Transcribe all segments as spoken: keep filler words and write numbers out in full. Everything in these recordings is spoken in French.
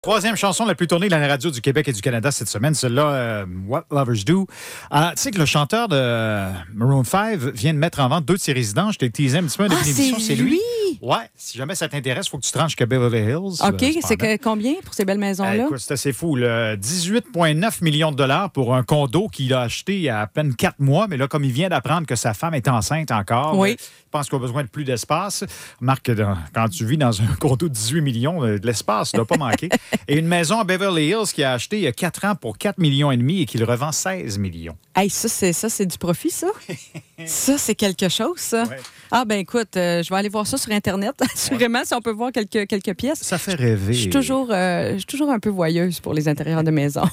Troisième chanson la plus tournée de la radio du Québec et du Canada cette semaine, celle-là, euh, What Lovers Do. Euh, tu sais que le chanteur de euh, Maroon cinq vient de mettre en vente deux de ses résidences. Je t'ai teasé un petit peu en début Ah, d'émission, c'est c'est lui. lui? Ouais, si jamais ça t'intéresse, il faut que tu te ranges jusqu'à Beverly Hills. OK, euh, c'est que combien pour ces belles Eh, maisons-là? écoute, c'est assez fou. Là. dix-huit virgule neuf millions de dollars pour un condo qu'il a acheté il y a à peine quatre mois. Mais là, comme il vient d'apprendre que sa femme est enceinte encore, Oui. euh, il pense qu'il a besoin de plus d'espace. Remarque que dans- quand tu vis dans un condo de dix-huit millions, euh, de l'espace ne doit pas manquer. Et une maison à Beverly Hills qu'il a acheté il y a quatre ans pour quatre millions et demi et qu'il revend seize millions. Hey, ça, c'est ça, c'est du profit, ça? Ça, c'est quelque chose, ça. Ouais. Ah, ben écoute, euh, je vais aller voir ça sur Internet, assurément, si on peut voir quelques, quelques pièces. Ça fait rêver. Je suis toujours, euh, je suis toujours un peu voyeuse pour les intérieurs de maison.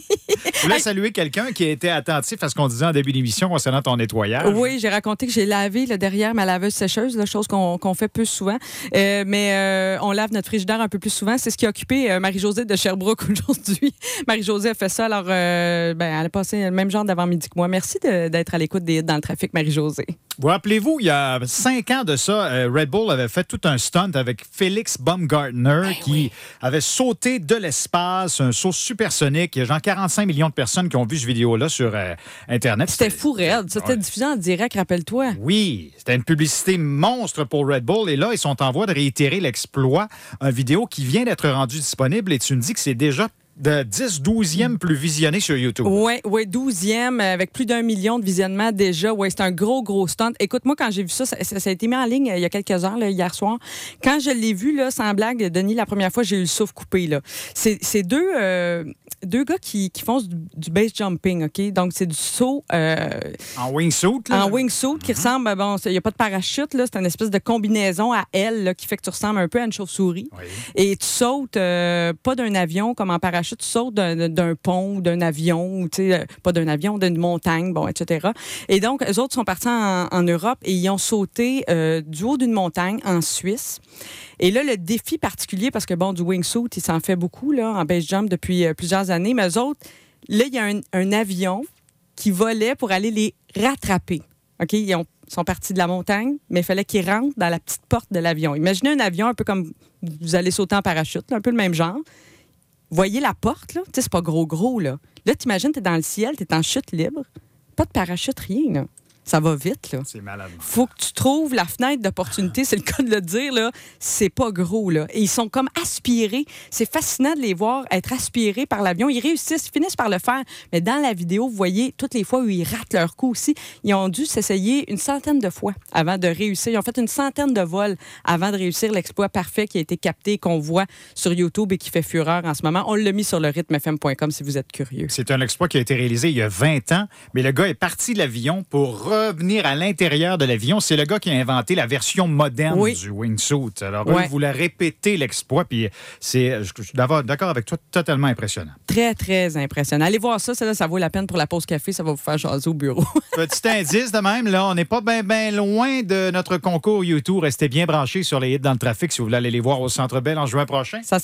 Je voulais saluer quelqu'un qui a été attentif à ce qu'on disait en début d'émission concernant ton nettoyage. Oui, j'ai raconté que j'ai lavé là, derrière ma laveuse sécheuse, la chose qu'on qu'on fait peu souvent. Euh, mais euh, on lave notre frigidaire un peu plus souvent. C'est ce qui a occupé euh, Marie-Josée de Sherbrooke aujourd'hui. Marie-Josée a fait ça. Alors, euh, ben, elle a passé le même genre d'avant-midi que moi. Merci de- d'être à l'écoute des dans le trafic, Marie-Josée. Vous rappelez-vous, il y a cinq ans de ça, euh, Red Bull avait fait tout un stunt avec Félix Baumgartner qui avait sauté de l'espace, un saut supersonique. Il y a genre quarante-cinq millions de personnes qui ont vu cette vidéo-là sur euh, Internet. C'était fou raide. Ça, C'était Ouais. diffusé en direct, rappelle-toi. Oui, c'était une publicité monstre pour Red Bull. Et là, ils sont en voie de réitérer l'exploit. Une vidéo qui vient d'être rendue disponible et tu me dis que c'est déjà de dix douzième plus visionné sur YouTube. Oui, oui, douzième, avec plus d'un million de visionnements déjà. Oui, c'est un gros, gros stunt. Écoute, moi, quand j'ai vu ça, ça, ça a été mis en ligne euh, il y a quelques heures, là, hier soir. Quand je l'ai vu, là, sans blague, Denis, la première fois, j'ai eu le souffle coupé. Là. C'est, c'est deux, euh, deux gars qui, qui font du, du base jumping, OK? Donc, c'est du saut euh, En wingsuit, là. en wingsuit qui ressemble, bon, il n'y a pas de parachute, là, c'est une espèce de combinaison à aile là, qui fait que tu ressembles un peu à une chauve-souris. Oui. Et tu sautes euh, pas d'un avion comme en parachute, tu sautes d'un, d'un pont ou d'un avion, ou, tu sais, euh, pas d'un avion, d'une montagne, bon, et cetera. Et donc, eux autres sont partis en, en Europe et ils ont sauté euh, du haut d'une montagne en Suisse. Et là, le défi particulier, parce que bon, du wingsuit, il s'en fait beaucoup là, en base jump depuis euh, plusieurs années, mais eux autres, là, il y a un, un avion qui volait pour aller les rattraper. OK? Ils ont- sont partis de la montagne, mais il fallait qu'ils rentrent dans la petite porte de l'avion. Imaginez un avion un peu comme vous allez sauter en parachute, là, un peu le même genre. Voyez la porte, là? Tu sais, c'est pas gros, gros, là. Là, t'imagines, t'es dans le ciel, t'es en chute libre. Pas de parachute, rien, là. Ça va vite, là. C'est malade. Faut que tu trouves la fenêtre d'opportunité, c'est le cas de le dire, là. C'est pas gros, là. Et ils sont comme aspirés. C'est fascinant de les voir être aspirés par l'avion. Ils réussissent, ils finissent par le faire. Mais dans la vidéo, vous voyez toutes les fois où ils ratent leur coup aussi. Ils ont dû s'essayer une centaine de fois avant de réussir. Ils ont fait une centaine de vols avant de réussir l'exploit parfait qui a été capté, qu'on voit sur YouTube et qui fait fureur en ce moment. On l'a mis sur le rythme f m point com si vous êtes curieux. C'est un exploit qui a été réalisé il y a vingt ans, mais le gars est parti de l'avion pour revenir à l'intérieur de l'avion. C'est le gars qui a inventé la version moderne Oui. du wingsuit. Alors, Ouais. eux voulaient répéter l'exploit, puis c'est, je je suis d'accord d'accord avec toi, totalement impressionnant. Très, très impressionnant. Allez voir ça, ça, là, ça vaut la peine pour la pause café. Ça va vous faire jaser au bureau. Petit indice de même, là, on n'est pas bien ben loin de notre concours YouTube. Restez bien branchés sur les hits dans le trafic si vous voulez aller les voir au Centre Bell en juin prochain. Ça